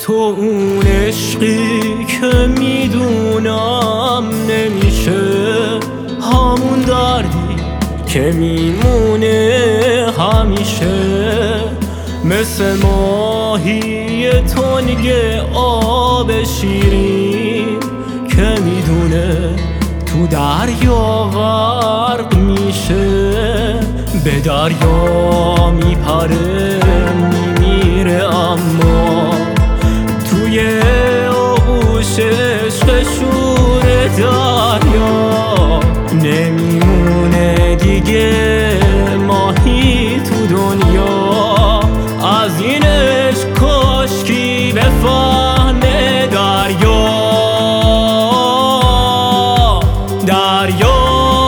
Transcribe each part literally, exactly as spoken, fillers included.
تو اون عشقی که میدونم نمیشه، همون دردی که میمونه همیشه، مثل ماهی تنگ آب شیرین که میدونه تو دریا غرق میشه، به دریا میپره میمیره اما توی آغوش عشق شور دریا نمیمونه دیگه ماهی تو دنیا. از این عشق کاشکی بفهمه دریا دریا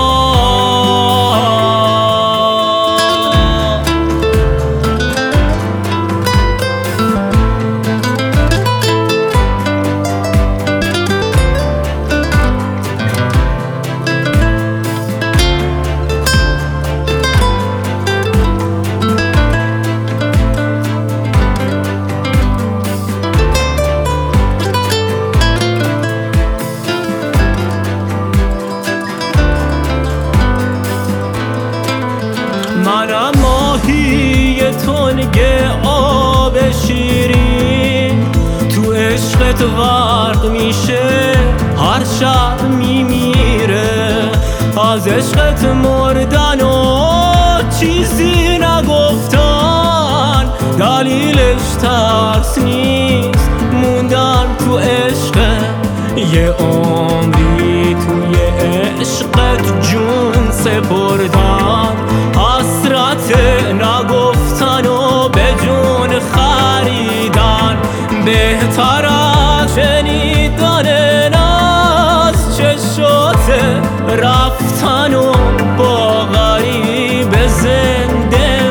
منم ماهی تنگ آب شیرین تو عشقت غرق میشه، هر شب میمیره. از عشقت مردن و چیزی نگفتن، دلیلش ترس نیست موندن تو عشق. یه عمری توی عشقت جون سپردن، حسرت نگفتن و به جون خریدن، بهتر از شنیدن از چشات رفتن و با غریب زنده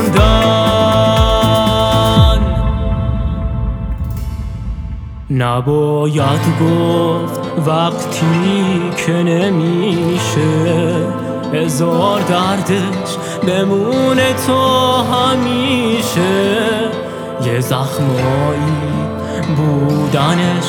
موندن. نباید گفت وقتی که نمیشه، هزار دردش بمونه تو همیشه. یه زخمایی بودنش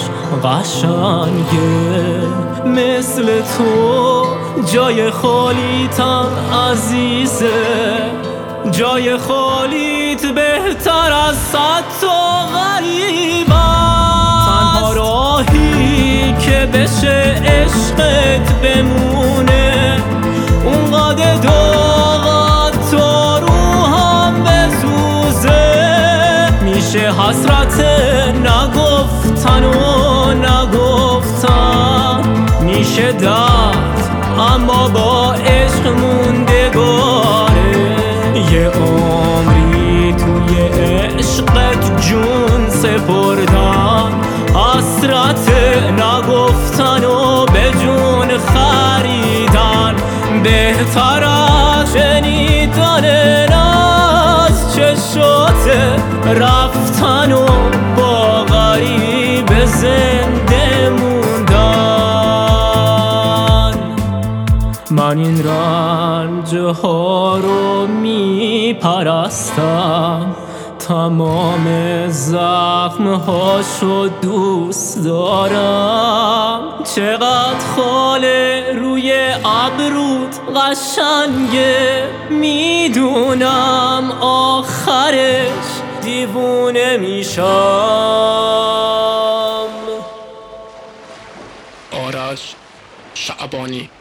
قشنگه، مثل تو جای خالیتم عزیزه، جای خالیت بهتر از صد تا غریب است. تنها راهی که بشه عشقت بمونه، اونقدر داغت تا روحم بسوزه، میشه حسرت نگفتن و نگفتن، میشه درد اما با عشق موندگاره. یه عمری توی عشقت جون سپردن، حسرت نگفتن و به جون خریدن، بهتر از شنیدن از چشات رفتن و با غریب زنده موندن. من این رنج ها رو میپرستم، تمام زخم هاشو دوست دارم. چقدر خاله روی ابروت قشنگه، میدونم آخرش دیوونه میشم. آرش شعبانی.